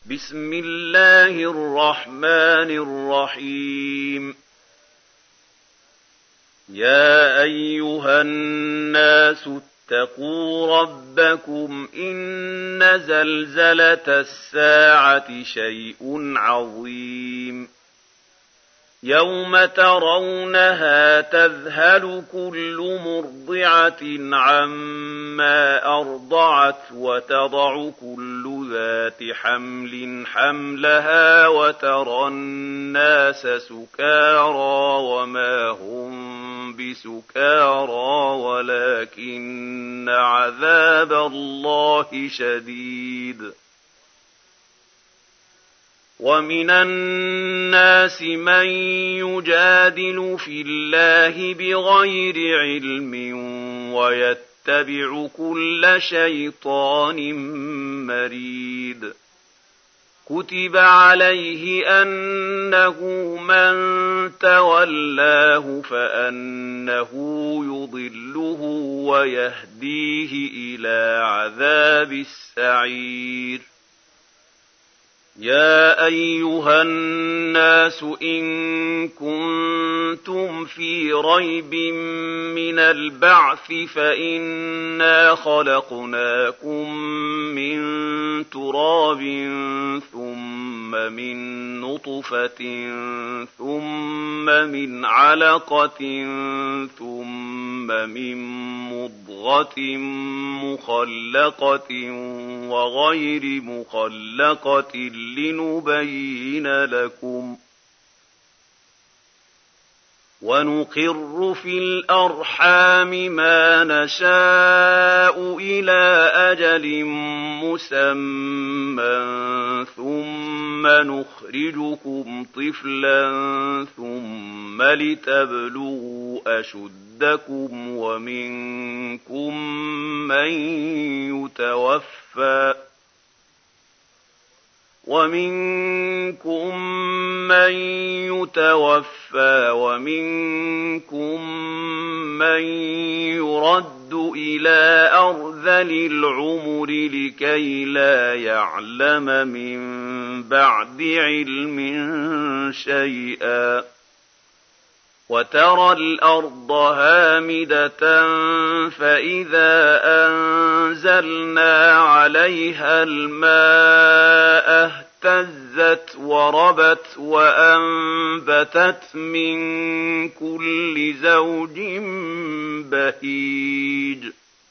بسم الله الرحمن الرحيم. يا أيها الناس اتقوا ربكم إن زلزلة الساعة شيء عظيم يوم ترونها تذهل كل مرضعة عما أرضعت وتضع كل ذات حمل حملها وترى الناس سكارى وما هم بسكارى ولكن عذاب الله شديد. ومن الناس من يجادل في الله بغير علم ويتبع كل شيطان مريد. كتب عليه أنه من تولاه فأنه يضله ويهديه إلى عذاب السعير. يا أيها الناس إن كنتم في ريب من البعث فإنا خلقناكم من تراب ثم من نطفة ثم من علقة ثم من مضغة مخلقة وغير مخلقة لنبين لكم. ونقر في الأرحام ما نشاء إلى أجل مسمى ثم نخرجكم طفلا ثم لتبلغوا أشدكم ومنكم من يتوفى ومنكم من يرد إلى أرذل العمر لكي لا يعلم من بعد علم شيئا. وترى الأرض هامدة فإذا أنزلنا عليها الماء اهتزت وربت وأنبتت من كل زوج بهيج.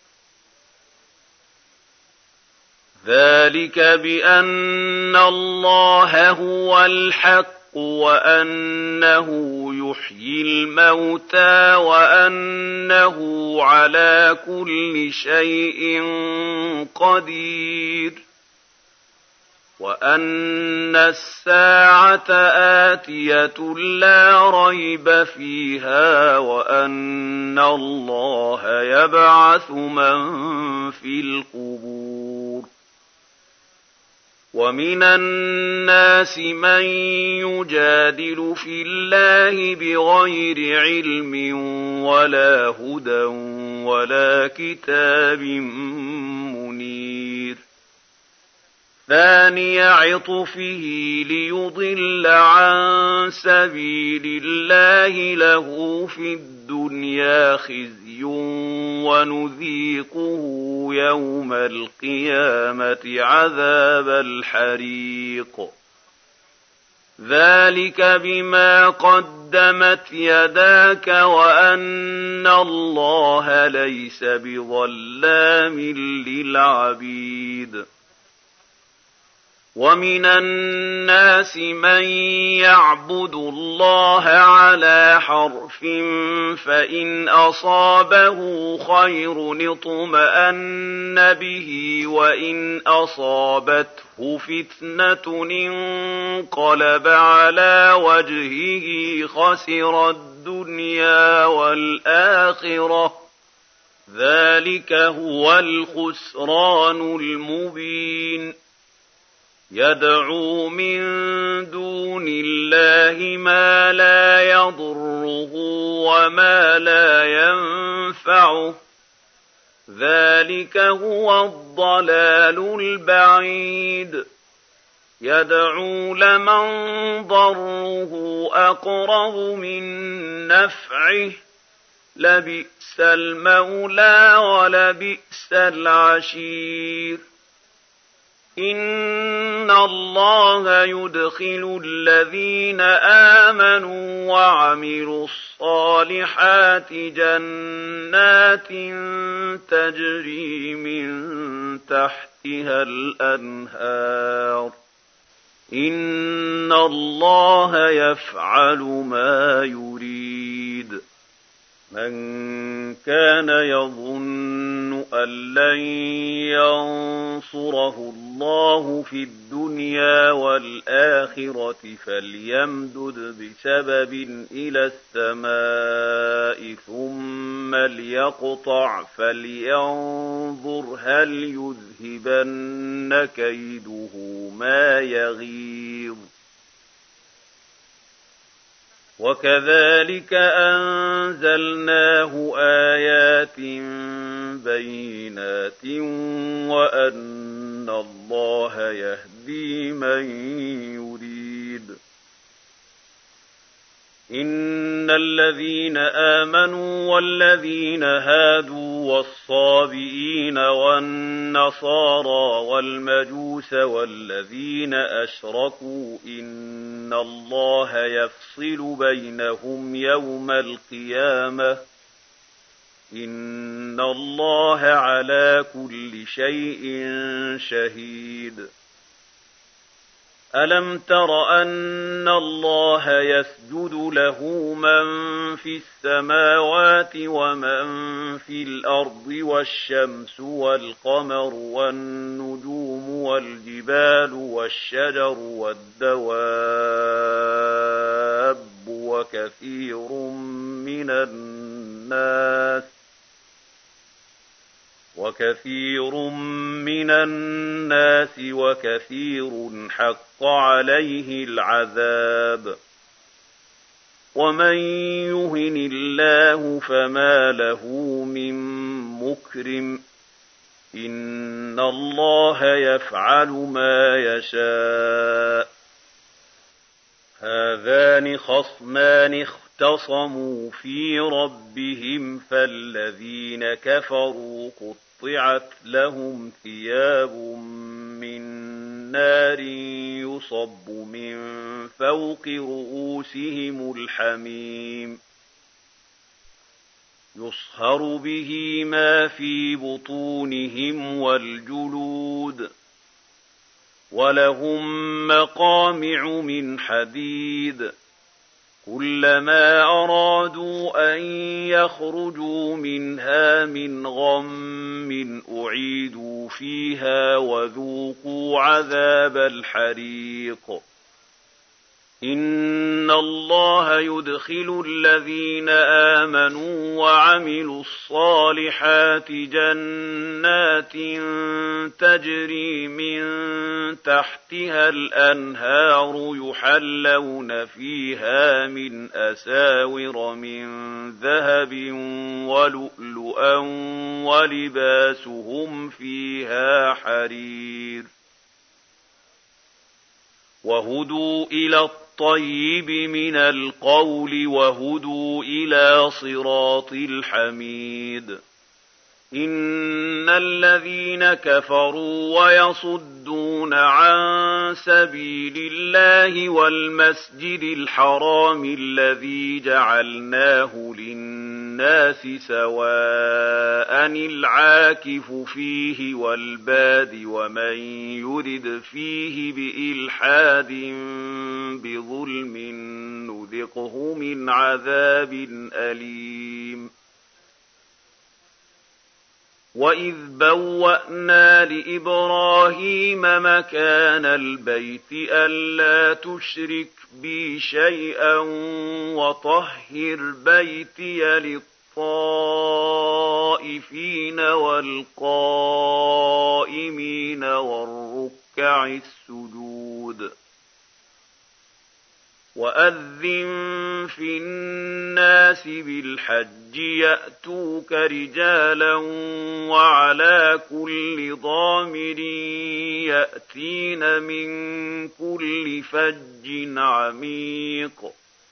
ذلك بأن الله هو الحق وأنه يحيي الموتى وأنه على كل شيء قدير وأن الساعة آتية لا ريب فيها وأن الله يبعث من في القبور. ومن الناس من يجادل في الله بغير علم ولا هدى ولا كتاب منير. ثاني عطفه ليضل عن سبيل الله له في الدنيا خزي ونذيقه يوم القيامة عذاب الحريق. ذلك بما قدمت يداك وأن الله ليس بظلام للعبيد. ومن الناس من يعبد الله على حرف فإن أصابه خير اطمأن به وإن أصابته فتنة انقلب على وجهه خسر الدنيا والآخرة. ذلك هو الخسران المبين. يدعو من دون الله ما لا يضره وما لا ينفعه. ذلك هو الضلال البعيد. يدعو لمن ضره أقرب من نفعه لبئس المولى ولبئس العشير إن الله يدخل الذين آمنوا وعملوا الصالحات جنات تجري من تحتها الأنهار إن الله يفعل ما يريد من كان يظن أن لن ينصره الله في الدنيا والآخرة فليمدد بسبب إلى السماء ثم ليقطع فلينظر هل يذهبن كيده ما يغيظ وكذلك أنزلناه آيات بينات وأن الله يهدي من يريد إن الذين آمنوا والذين هادوا والصابئين والنصارى والمجوس والذين أشركوا إن الله يفصل بينهم يوم القيامة إن الله على كل شيء شهيد ألم تر أن الله يسجد له من في السماوات ومن في الأرض والشمس والقمر والنجوم والجبال والشجر والدواب وكثير من الناس وكثير حق عليه العذاب ومن يهن الله فما له من مكرم إن الله يفعل ما يشاء هذان خصمان اختصموا في ربهم فالذين كفروا قطعت لهم ثياب من نار يصب من فوق رؤوسهم الحميم يصهر به ما في بطونهم والجلود ولهم مقامع من حديد كلما أرادوا أن يخرجوا منها من غم أعيدوا فيها وذوقوا عذاب الحريق إن الله يدخل الذين آمنوا وعملوا الصالحات جنات تجري من تحتها الأنهار يحلون فيها من أساور من ذهب ولؤلؤا ولباسهم فيها حرير وهدوا إلى الطيب من القول وهدوا إلى صراط الحميد إن الذين كفروا ويصدون عن سبيل الله والمسجد الحرام الذي جعلناه للناس سواء العاكف فيه والباد ومن يرد فيه بإلحاد بظلم نذقه من عذاب أليم وإذ بوأنا لإبراهيم مكان البيت ألا تشرك بي شيئا وطهر بيتي للطائفين والقائمين والركع السجود وأذن في الناس بالحج يأتوك رجالا وعلى كل ضامر يأتين من كل فج عميق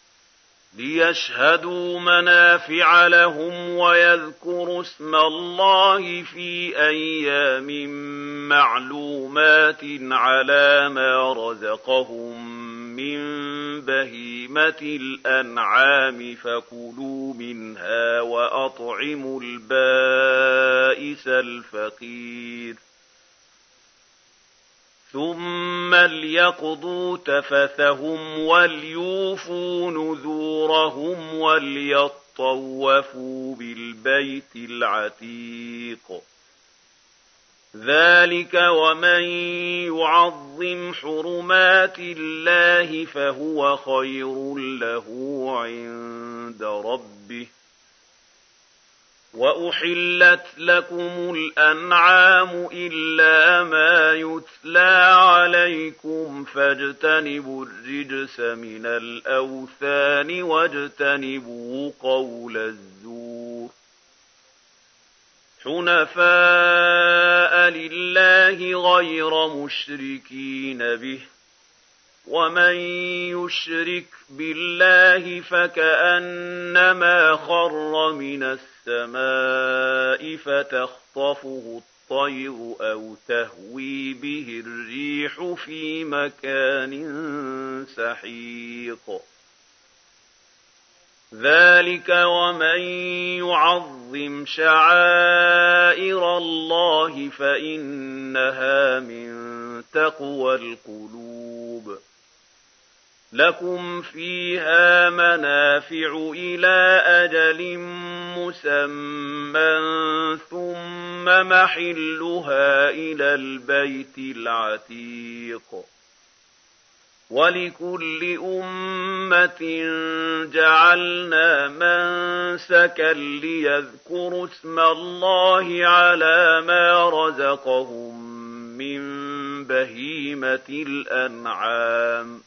ليشهدوا منافع لهم ويذكروا اسم الله في أيام معلومات على ما رزقهم من بهيمة الأنعام فكلوا منها وأطعموا البائس الفقير ثم ليقضوا تفثهم وليوفوا نذورهم وليطوفوا بالبيت العتيق ذلك ومن يعظم حرمات الله فهو خير له عند ربه وأحلت لكم الأنعام إلا ما يتلى عليكم فاجتنبوا الرجس من الأوثان واجتنبوا قول الزور حنفاء لله غير مشركين به ومن يشرك بالله فكأنما خر من السماء فتخطفه الطير أو تهوي به الريح في مكان سحيق ذلك ومن يعظم شعائر الله فإنها من تقوى القلوب لكم فيها منافع إلى أجل مسمى ثم محلها إلى البيت العتيق ولكل أمة جعلنا منسكا ليذكروا اسم الله على ما رزقهم من بهيمة الأنعام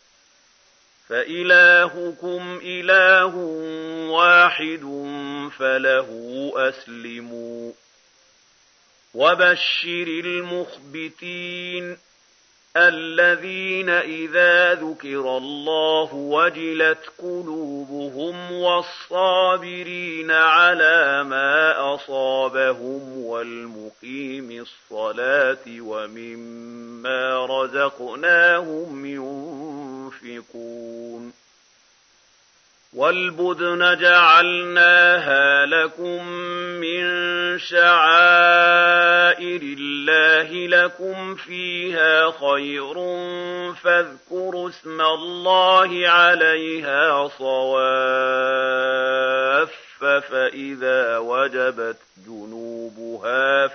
فإلهكم إله واحد فله أسلموا وبشر المخبتين الذين إذا ذكر الله وجلت قلوبهم والصابرين على ما أصابهم والمقيم الصلاة ومما رزقناهم ينفقون والبدن جعلناها لكم من شعائر الله لكم فيها خير فاذكروا اسم الله عليها صواف فإذا وجبت جنوبها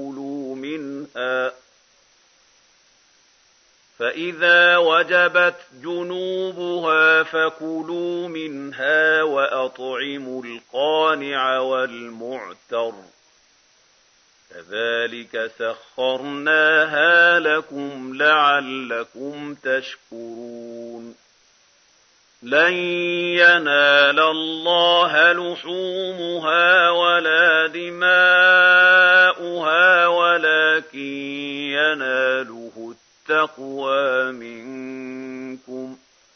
فكلوا منها وأطعموا القانع والمعتر كذلك سخرناها لكم لعلكم تشكرون لن ينال الله لحومها ولا دماؤها ولكن يناله التقوى منكم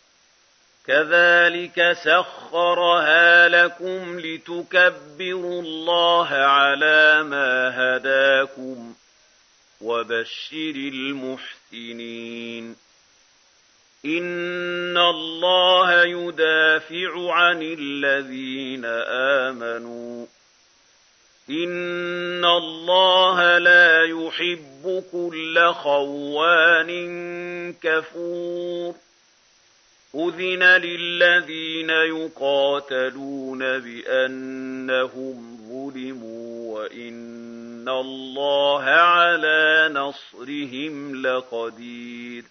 كذلك سخرها لكم لتكبروا الله على ما هداكم وبشر المحسنين إن الله يدافع عن الذين آمنوا إن الله لا يحب كل خوان كفور أذن للذين يقاتلون بأنهم ظلموا وإن الله على نصرهم لقدير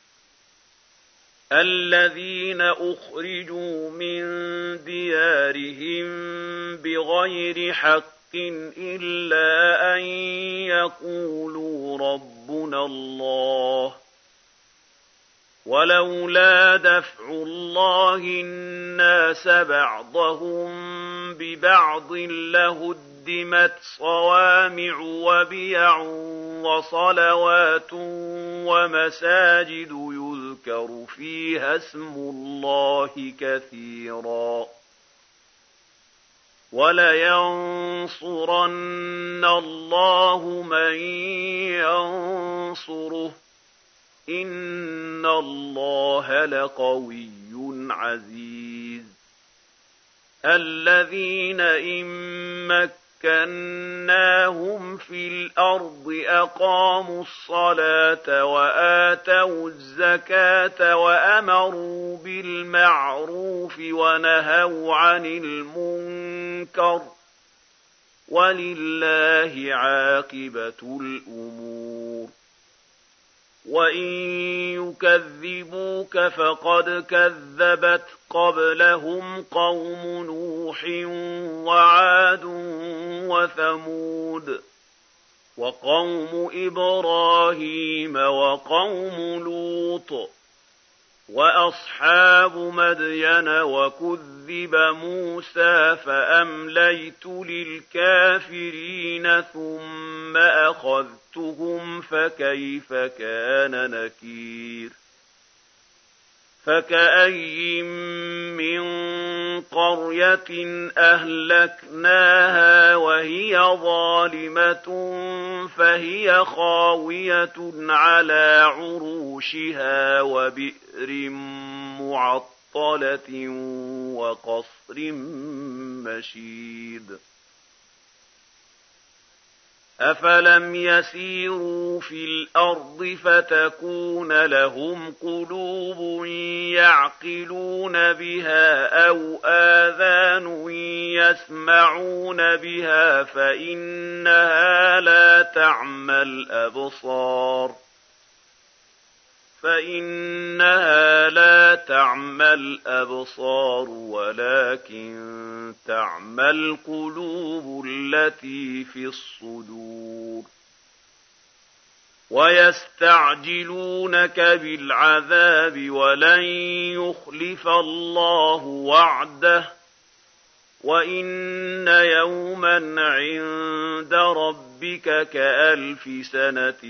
الذين أخرجوا من ديارهم بغير حق إلا أن يقولوا ربنا الله ولولا دفع الله الناس بعضهم ببعض لهدمت صوامع وبيع وصلوات ومساجد يذكر فيها اسم الله كثيرا ولينصرن الله من ينصره إن الله لقوي عزيز الذين إن مكناهم في الأرض أقاموا الصلاة وآتوا الزكاة وأمروا بالمعروف ونهوا عن المنكر ولله عاقبة الأمور وإن يكذبوك فقد كذبت قبلهم قوم نوح وعاد وثمود وقوم إبراهيم وقوم لوط وأصحاب مدين وكذب موسى فأمليت للكافرين ثم أخذتهم فكيف كان نكير فكأي من قرية أهلكناها وهي ظالمة فهي خاوية على عروشها وبئر معطلة وقصر مشيد أفلم يسيروا في الأرض فتكون لهم قلوب يعقلون بها أو آذان يسمعون بها فإنها لا تعمى الأبصار ولكن تعمى القلوب التي في الصدور ويستعجلونك بالعذاب ولن يخلف الله وعده وإن يوما عند ربك كألف سنة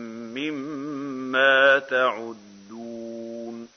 مما تعدون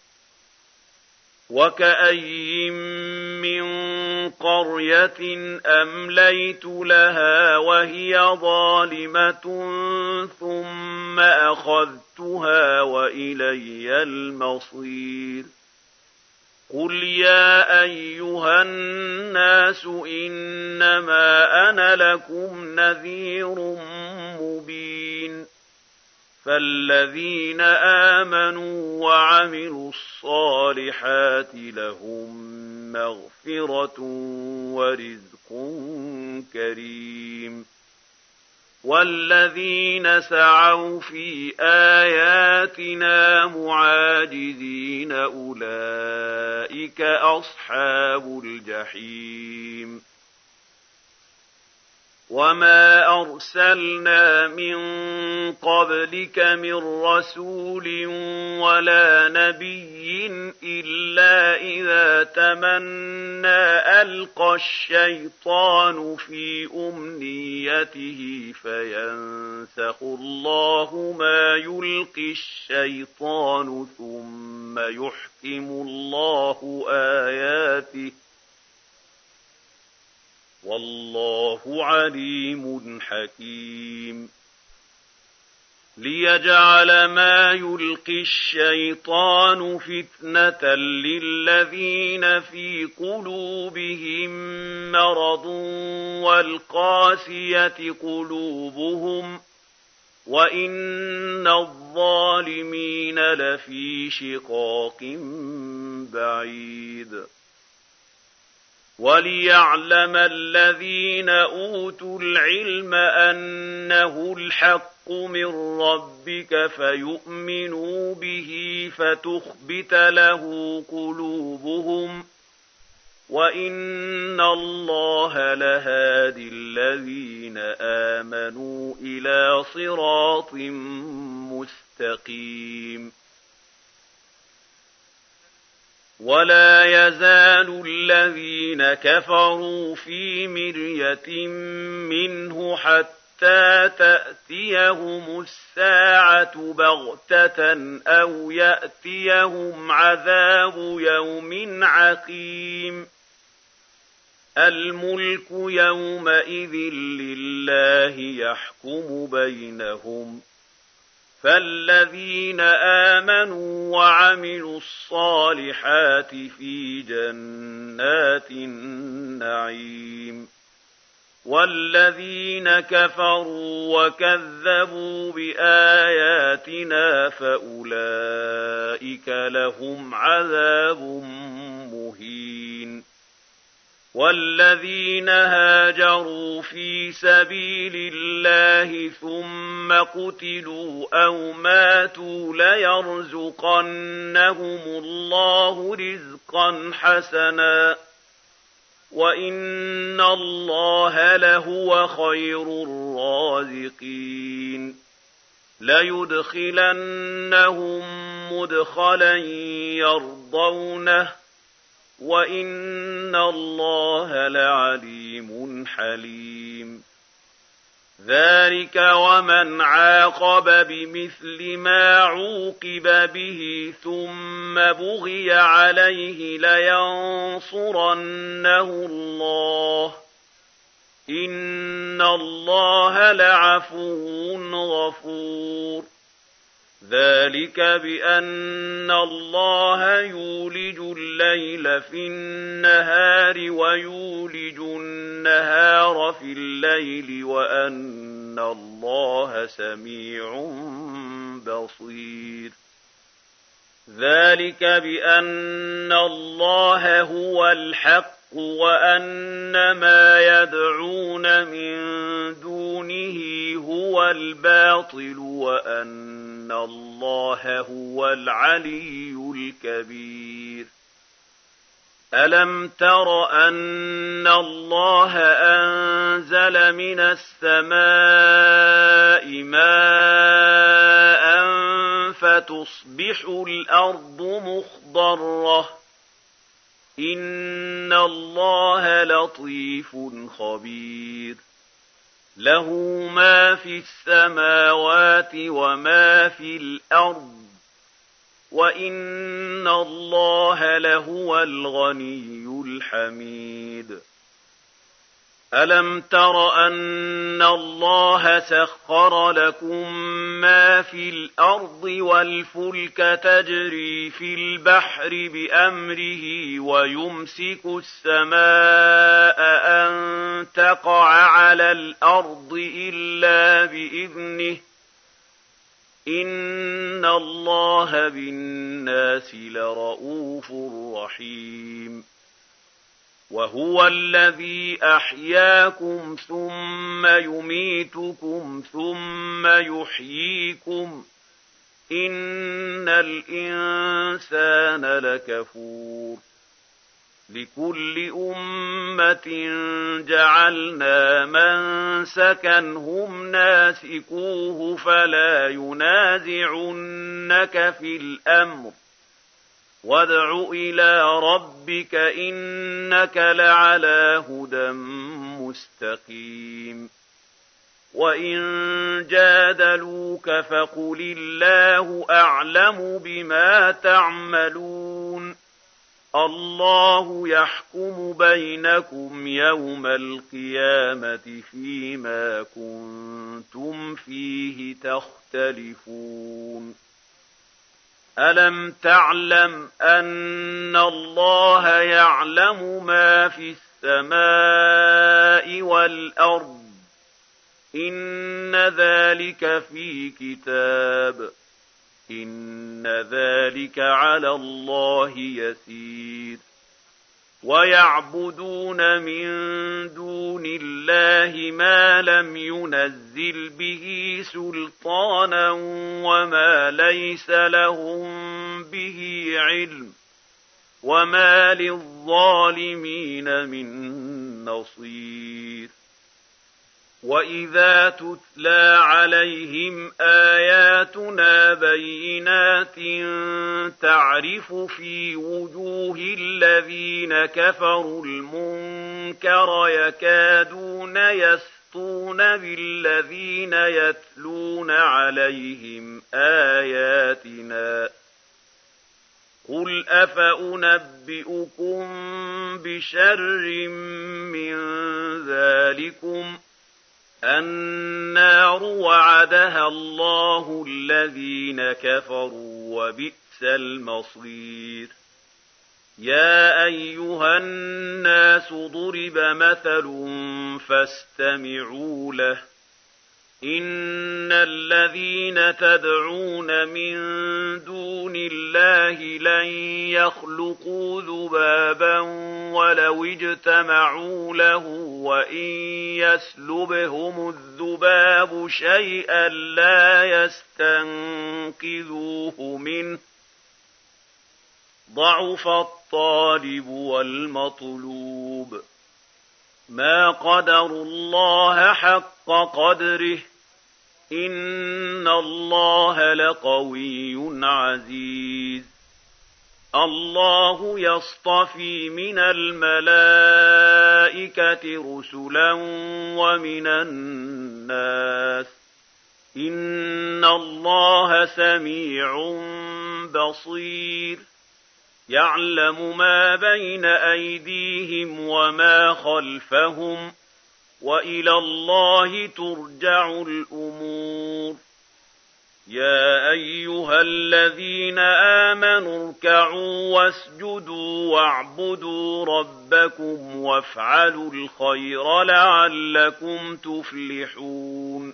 وكأي من قرية أمليت لها وهي ظالمة ثم أخذتها وإلي المصير قل يا أيها الناس إنما أنا لكم نذير مبين فالذين آمنوا وعملوا الصالحات لهم مغفرة ورزق كريم والذين سعوا في آياتنا معاجزين أولئك أصحاب الجحيم وما أرسلنا من قبلك من رسول ولا نبي إلا إذا تمنى ألقى الشيطان في أمنيته فينسخ الله ما يلقي الشيطان ثم يحكم الله آياته والله عليم حكيم ليجعل ما يلقي الشيطان فتنة للذين في قلوبهم مرض والقاسية قلوبهم وإن الظالمين لفي شقاق بعيد وليعلم الذين أوتوا العلم أنه الحق من ربك فيؤمنوا به فتخبت له قلوبهم وإن الله لهادي الذين آمنوا إلى صراط مستقيم ولا يزال الذين كفروا في مرية منه حتى تأتيهم الساعة بغتة أو يأتيهم عذاب يوم عقيم الملك يومئذ لله يحكم بينهم فالذين آمنوا وعملوا الصالحات في جنات النعيم والذين كفروا وكذبوا بآياتنا فأولئك لهم عذاب مهين والذين هاجروا في سبيل الله ثم قتلوا أو ماتوا ليرزقنهم الله رزقا حسنا وإن الله لهو خير الرازقين ليدخلنهم مدخلا يرضونه وإن الله لعليم حليم ذلك ومن عاقب بمثل ما عوقب به ثم بغي عليه لينصرنه الله إن الله لعفو غفور ذلك بأن الله يولج الليل في النهار ويولج النهار في الليل وأن الله سميع بصير ذلك بأن الله هو الحق وأن ما يدعون من دونه هو الباطل وأن الله هو العلي الكبير ألم تر أن الله أنزل من السماء ماء فتصبح الأرض مخضرة إن الله لطيف خبير له ما في السماوات وما في الأرض وإن الله لهو الغني الحميد ألم تر أن الله سخر لكم ما في الأرض والفلك تجري في البحر بأمره ويمسك السماء أن تقع على الأرض إلا بإذنه إن الله بالناس لرءوف رحيم وهو الذي أحياكم ثم يميتكم ثم يحييكم إن الإنسان لكفور لكل أمة جعلنا منسكا هم ناسكوه فلا ينازعنك في الأمر وادع إلى ربك إنك لعلى هدى مستقيم وإن جادلوك فقل الله أعلم بما تعملون الله يحكم بينكم يوم القيامة فيما كنتم فيه تختلفون ألم تعلم أن الله يعلم ما في السماء والأرض إن ذلك في كتاب إن ذلك على الله يسير ويعبدون من دون الله ما لم ينزل به سلطانا وما ليس لهم به علم وما للظالمين من نصير وإذا تتلى عليهم آياتنا بينات تعرف في وجوه الذين كفروا المنكر يكادون يسطون بالذين يتلون عليهم آياتنا قل أفأنبئكم بشر من ذلكم النار وعدها الله الذين كفروا وبئس المصير يا أيها الناس ضرب مثل فاستمعوا له إن الذين تدعون من دون الله لن يخلقوا ذبابا ولو اجتمعوا له وإن يسلبهم الذباب شيئا لا يستنقذوه منه ضعف الطالب والمطلوب ما قدروا الله حق قدره إن الله لقوي عزيز الله يصطفي من الملائكة رسلا ومن الناس إن الله سميع بصير يعلم ما بين أيديهم وما خلفهم وإلى الله ترجع الأمور يا أيها الذين آمنوا اركعوا واسجدوا واعبدوا ربكم وافعلوا الخير لعلكم تفلحون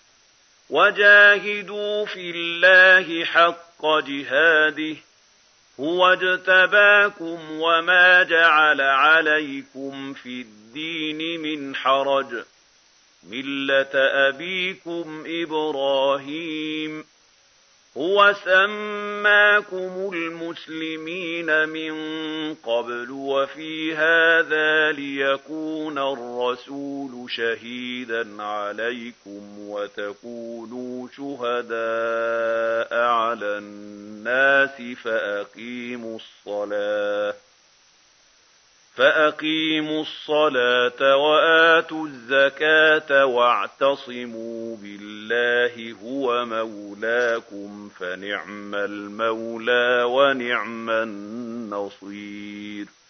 وجاهدوا في الله حق جهاده هو اجتباكم وما جعل عليكم في الدين من حرج ملة أبيكم إبراهيم هو سماكم المسلمين من قبل وفي هذا ليكون الرسول شهيدا عليكم وتكونوا شهداء على الناس فأقيموا الصلاة وآتوا الزكاة واعتصموا بالله هو مولاكم فنعم المولى ونعم النصير